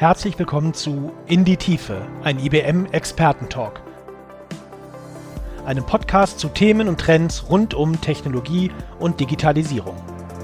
Herzlich willkommen zu In die Tiefe, ein IBM-Experten-Talk. Einem Podcast zu Themen und Trends rund um Technologie und Digitalisierung.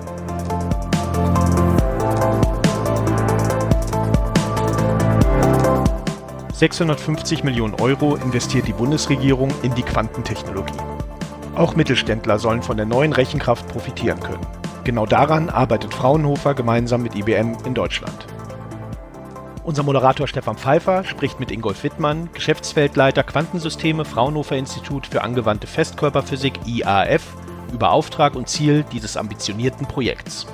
€650 Millionen investiert die Bundesregierung in die Quantentechnologie. Auch Mittelständler sollen von der neuen Rechenkraft profitieren können. Genau daran arbeitet Fraunhofer gemeinsam mit IBM in Deutschland. Unser Moderator Stefan Pfeiffer spricht mit Ingolf Wittmann, Geschäftsfeldleiter Quantensysteme Fraunhofer Institut für angewandte Festkörperphysik IAF, über Auftrag und Ziel dieses ambitionierten Projekts.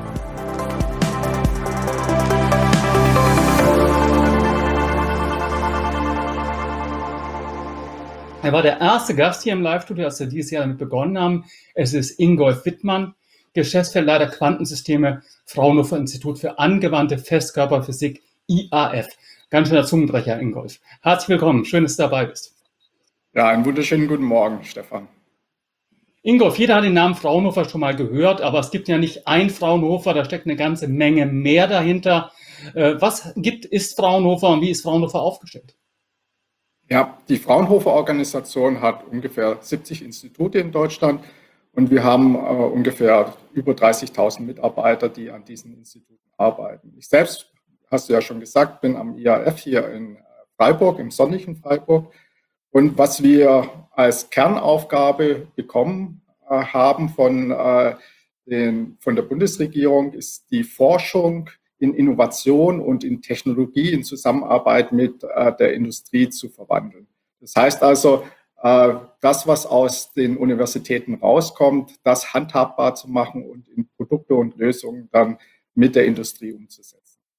Er war der erste Gast hier im Live-Studio, als wir dieses Jahr damit begonnen haben. Es ist Ingolf Wittmann, Geschäftsfeldleiter Quantensysteme Fraunhofer Institut für angewandte Festkörperphysik IAF. Ganz schöner Zungenbrecher, Ingolf. Herzlich willkommen, schön, dass du dabei bist. Ja, einen wunderschönen guten Morgen, Stefan. Ingolf, jeder hat den Namen Fraunhofer schon mal gehört, aber es gibt ja nicht ein Fraunhofer, da steckt eine ganze Menge mehr dahinter. Ist Fraunhofer und wie ist Fraunhofer aufgestellt? Ja, die Fraunhofer-Organisation hat ungefähr 70 Institute in Deutschland und wir haben ungefähr über 30.000 Mitarbeiter, die an diesen Instituten arbeiten. Ich selbst, hast du ja schon gesagt, bin am IAF hier in Freiburg, im sonnigen Freiburg. Und was wir als Kernaufgabe bekommen haben von der Bundesregierung, ist die Forschung in Innovation und in Technologie in Zusammenarbeit mit der Industrie zu verwandeln. Das heißt also, das, was aus den Universitäten rauskommt, das handhabbar zu machen und in Produkte und Lösungen dann mit der Industrie umzusetzen.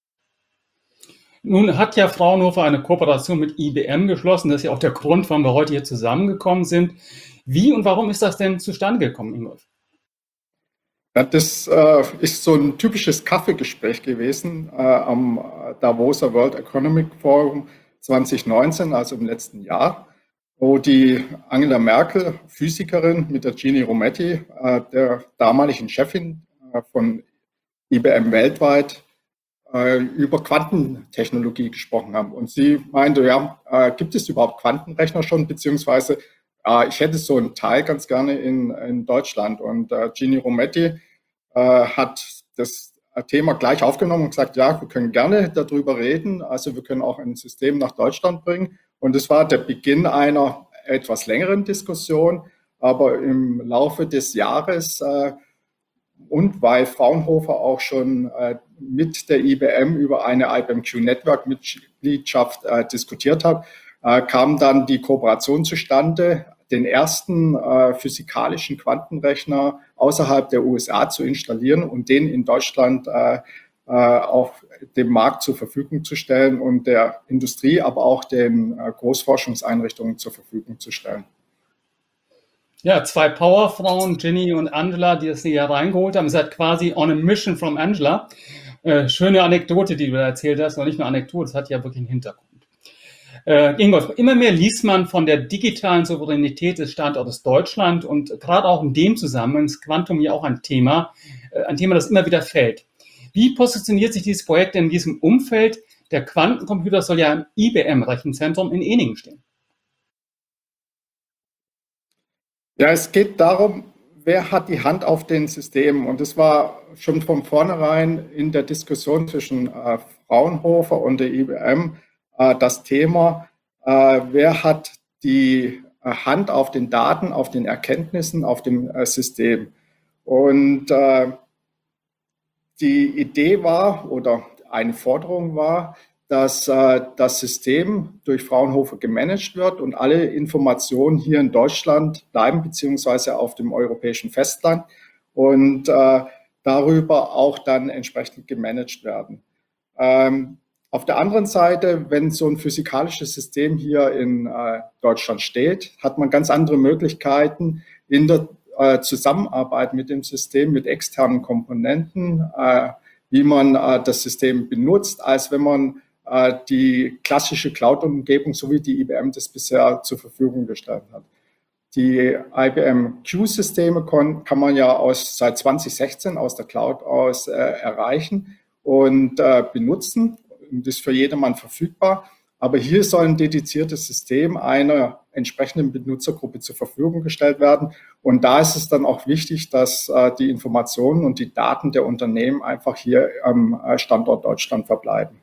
Nun hat ja Fraunhofer eine Kooperation mit IBM geschlossen. Das ist ja auch der Grund, warum wir heute hier zusammengekommen sind. Wie und warum ist das denn zustande gekommen, Ingolf? Ja, das ist so ein typisches Kaffeegespräch gewesen am Davoser World Economic Forum 2019, also im letzten Jahr, wo die Angela Merkel, Physikerin, mit der Ginni Rometty, der damaligen Chefin von IBM weltweit, über Quantentechnologie gesprochen haben. Und sie meinte, ja, gibt es überhaupt Quantenrechner schon, beziehungsweise ich hätte so einen Teil ganz gerne in Deutschland. Und Ginni Rometty hat das Thema gleich aufgenommen und gesagt, ja, wir können gerne darüber reden. Also wir können auch ein System nach Deutschland bringen. Und es war der Beginn einer etwas längeren Diskussion. Aber im Laufe des Jahres und weil Fraunhofer auch schon mit der IBM über eine IBM-Q-Network-Mitgliedschaft diskutiert hat, kam dann die Kooperation zustande, den ersten physikalischen Quantenrechner außerhalb der USA zu installieren und den in Deutschland auf dem Markt zur Verfügung zu stellen und der Industrie, aber auch den Großforschungseinrichtungen zur Verfügung zu stellen. Ja, zwei Powerfrauen, Ginny und Angela, die das hier reingeholt haben. Ihr seid quasi on a mission from Angela. Schöne Anekdote, die du da erzählt hast, und nicht nur Anekdote, das hat ja wirklich einen Hintergrund. Ingolf, immer mehr liest man von der digitalen Souveränität des Standortes Deutschland und gerade auch in dem Zusammenhang ist Quantum ja auch ein Thema, das immer wieder fällt. Wie positioniert sich dieses Projekt in diesem Umfeld? Der Quantencomputer soll ja im IBM-Rechenzentrum in Ehningen stehen. Ja, es geht darum, wer hat die Hand auf den Systemen? Und das war schon von vornherein in der Diskussion zwischen Fraunhofer und der IBM das Thema, wer hat die Hand auf den Daten, auf den Erkenntnissen, auf dem System. Und die Idee war oder eine Forderung war, dass das System durch Fraunhofer gemanagt wird und alle Informationen hier in Deutschland bleiben, beziehungsweise auf dem europäischen Festland und darüber auch dann entsprechend gemanagt werden. Auf der anderen Seite, wenn so ein physikalisches System hier in Deutschland steht, hat man ganz andere Möglichkeiten in der Zusammenarbeit mit dem System, mit externen Komponenten, wie man das System benutzt, als wenn man die klassische Cloud-Umgebung, so wie die IBM das bisher zur Verfügung gestellt hat. Die IBM Q-Systeme kann man ja seit 2016 aus der Cloud aus erreichen und benutzen. und ist für jedermann verfügbar. Aber hier soll ein dediziertes System einer entsprechenden Benutzergruppe zur Verfügung gestellt werden. Und da ist es dann auch wichtig, dass die Informationen und die Daten der Unternehmen einfach hier am Standort Deutschland verbleiben.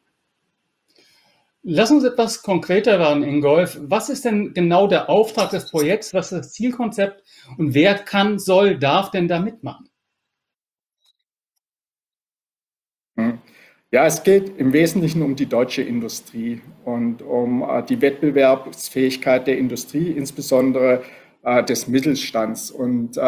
Lass uns etwas konkreter werden, Ingolf. Was ist denn genau der Auftrag des Projekts? Was ist das Zielkonzept? Und wer kann, soll, darf denn da mitmachen? Ja, es geht im Wesentlichen um die deutsche Industrie und um die Wettbewerbsfähigkeit der Industrie, insbesondere des Mittelstands. Und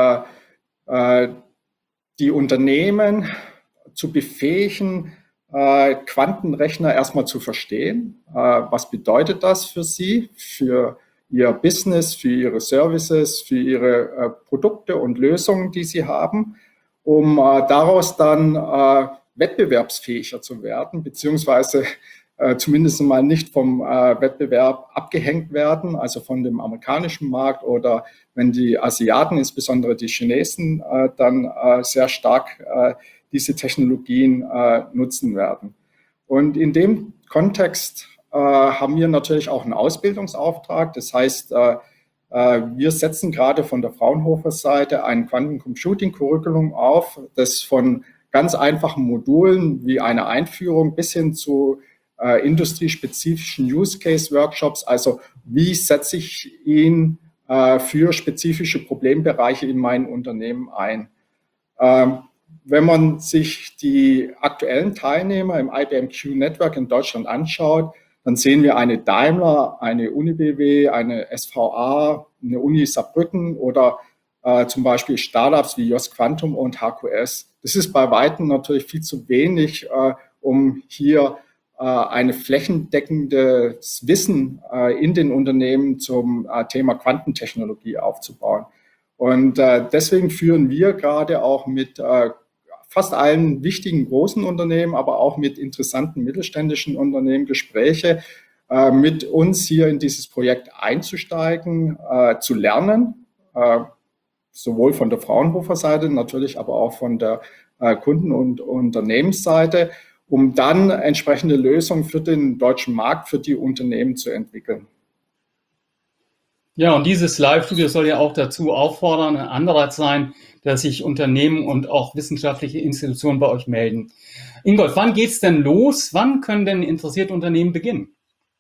die Unternehmen zu befähigen, Quantenrechner erstmal zu verstehen. Was bedeutet das für sie, für ihr Business, für ihre Services, für ihre Produkte und Lösungen, die sie haben, um daraus dann wettbewerbsfähiger zu werden, beziehungsweise zumindest mal nicht vom Wettbewerb abgehängt werden, also von dem amerikanischen Markt oder wenn die Asiaten, insbesondere die Chinesen, dann sehr stark diese Technologien nutzen werden. Und in dem Kontext haben wir natürlich auch einen Ausbildungsauftrag. Das heißt, wir setzen gerade von der Fraunhofer Seite ein Quantencomputing-Curriculum auf, das von ganz einfachen Modulen wie eine Einführung bis hin zu industriespezifischen Use-Case-Workshops, also wie setze ich ihn für spezifische Problembereiche in meinem Unternehmen ein. Wenn man sich die aktuellen Teilnehmer im IBM Q-Network in Deutschland anschaut, dann sehen wir eine Daimler, eine UniBW, eine SVA, eine Uni Saarbrücken oder zum Beispiel Startups wie JOS Quantum und HQS. Das ist bei weitem natürlich viel zu wenig, um hier ein flächendeckendes Wissen in den Unternehmen zum Thema Quantentechnologie aufzubauen. Und deswegen führen wir gerade auch mit fast allen wichtigen großen Unternehmen, aber auch mit interessanten mittelständischen Unternehmen Gespräche, mit uns hier in dieses Projekt einzusteigen, zu lernen, sowohl von der Fraunhofer Seite, natürlich aber auch von der Kunden- und Unternehmensseite, um dann entsprechende Lösungen für den deutschen Markt, für die Unternehmen zu entwickeln. Ja, und dieses Live-Studio soll ja auch dazu auffordern, ein Anreiz sein, dass sich Unternehmen und auch wissenschaftliche Institutionen bei euch melden. Ingolf, wann geht's denn los? Wann können denn interessierte Unternehmen beginnen?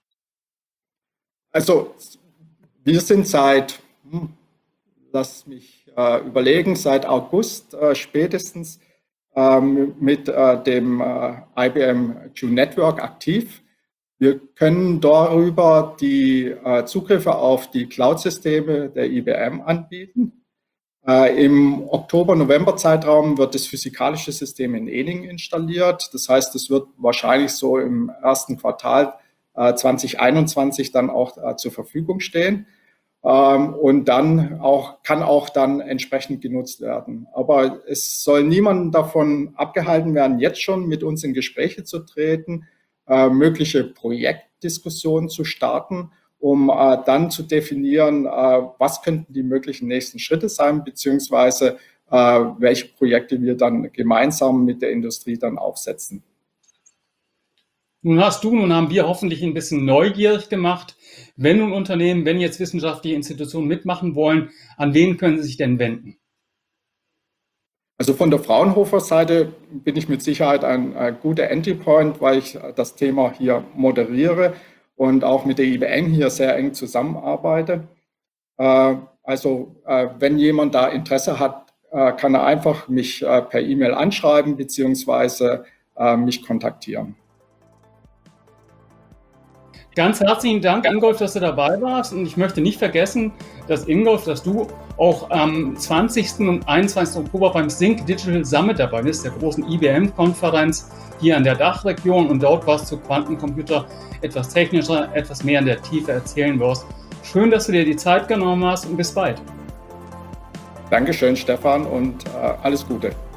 Also, wir sind seit, lass mich überlegen, seit August spätestens mit dem IBM Q-Network aktiv. Wir können darüber die Zugriffe auf die Cloud-Systeme der IBM anbieten. Im Oktober-November-Zeitraum wird das physikalische System in Ening installiert. Das heißt, es wird wahrscheinlich so im ersten Quartal 2021 dann auch zur Verfügung stehen. Und dann kann auch dann entsprechend genutzt werden. Aber es soll niemand davon abgehalten werden, jetzt schon mit uns in Gespräche zu treten, mögliche Projektdiskussionen zu starten, um dann zu definieren, was könnten die möglichen nächsten Schritte sein, beziehungsweise welche Projekte wir dann gemeinsam mit der Industrie dann aufsetzen. Nun haben wir hoffentlich ein bisschen neugierig gemacht. Wenn nun Unternehmen, wenn jetzt wissenschaftliche Institutionen mitmachen wollen, an wen können sie sich denn wenden? Also von der Fraunhofer Seite bin ich mit Sicherheit ein guter Entry-Point, weil ich das Thema hier moderiere und auch mit der IBM hier sehr eng zusammenarbeite. Also wenn jemand da Interesse hat, kann er einfach mich per E-Mail anschreiben beziehungsweise mich kontaktieren. Ganz herzlichen Dank, Ingolf, dass du dabei warst. Und ich möchte nicht vergessen, dass du auch am 20. und 21. Oktober beim Think Digital Summit dabei bist, der großen IBM-Konferenz hier in der Dachregion. Und dort was zu Quantencomputer etwas technischer, etwas mehr in der Tiefe erzählen wirst. Schön, dass du dir die Zeit genommen hast und bis bald. Dankeschön, Stefan, und alles Gute.